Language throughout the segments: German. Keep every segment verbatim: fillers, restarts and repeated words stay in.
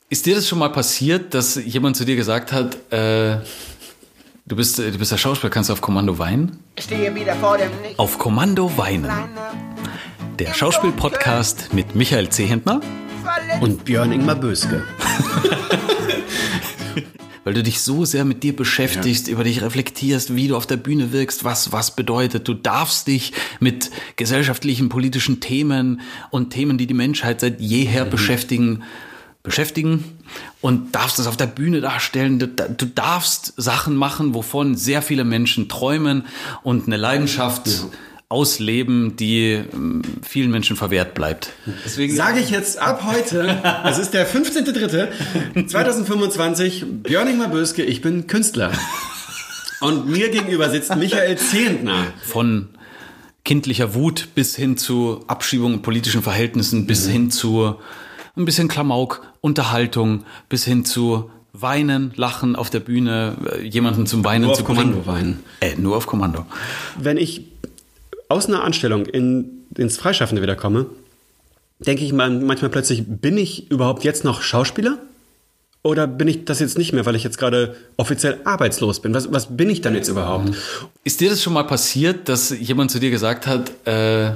Ist dir das schon mal passiert, dass jemand zu dir gesagt hat, äh, du bist, du bist der Schauspieler, kannst du auf Kommando weinen? Ich stehe wieder vor dem Nichts. Auf Kommando weinen. Der Schauspiel-Podcast mit Michael Zehentner und Björn Ingmar Böske. Weil du dich so sehr mit dir beschäftigst, ja. über dich reflektierst, wie du auf der Bühne wirkst, was was bedeutet. Du darfst dich mit gesellschaftlichen, politischen Themen und Themen, die die Menschheit seit jeher mhm. beschäftigen, beschäftigen und darfst das auf der Bühne darstellen. Du, du darfst Sachen machen, wovon sehr viele Menschen träumen und eine Leidenschaft ja. ausleben, die vielen Menschen verwehrt bleibt. Deswegen sage ich jetzt ab heute, es ist der fünfzehnter dritter zweitausendfünfundzwanzig, Björn Ingmar Böske, ich bin Künstler. Und mir gegenüber sitzt Michael Zehentner. Von kindlicher Wut bis hin zu Abschiebung in politischen Verhältnissen, bis mhm. hin zu ein bisschen Klamauk, Unterhaltung, bis hin zu Weinen, Lachen auf der Bühne, jemanden zum Weinen nur zu auf Kommando weinen. Äh, nur auf Kommando. Wenn ich aus einer Anstellung in, ins Freischaffende wieder komme, denke ich manchmal plötzlich, bin ich überhaupt jetzt noch Schauspieler? Oder bin ich das jetzt nicht mehr, weil ich jetzt gerade offiziell arbeitslos bin? Was, was bin ich dann jetzt überhaupt? Ist dir das schon mal passiert, dass jemand zu dir gesagt hat, äh,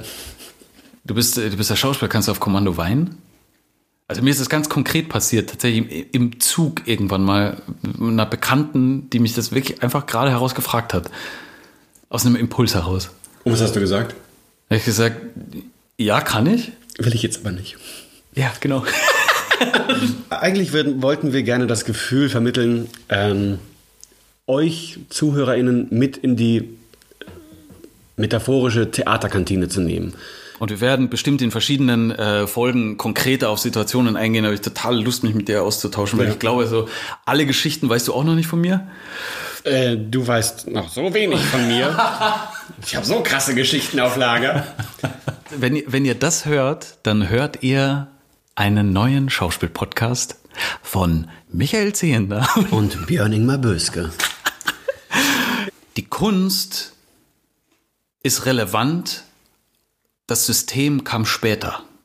du bist, du bist der Schauspieler, kannst du auf Kommando weinen? Also mir ist das ganz konkret passiert, tatsächlich im Zug irgendwann mal mit einer Bekannten, die mich das wirklich einfach gerade herausgefragt hat. Aus einem Impuls heraus. Und was hast du gesagt? Da habe ich gesagt, ja, kann ich. Will ich jetzt aber nicht. Ja, genau. Eigentlich würden, wollten wir gerne das Gefühl vermitteln, ähm, euch ZuhörerInnen mit in die metaphorische Theaterkantine zu nehmen. Und wir werden bestimmt in verschiedenen äh, Folgen konkreter auf Situationen eingehen. Da habe ich total Lust, mich mit dir auszutauschen, weil ja. ich glaube, so alle Geschichten weißt du auch noch nicht von mir. Äh, du weißt noch so wenig von mir. Ich habe so krasse Geschichten auf Lager. Wenn ihr, wenn ihr das hört, dann hört ihr einen neuen Schauspiel-Podcast von Michael Zehentner und Björn Ingmar Böske. Die Kunst ist relevant, das System kam später.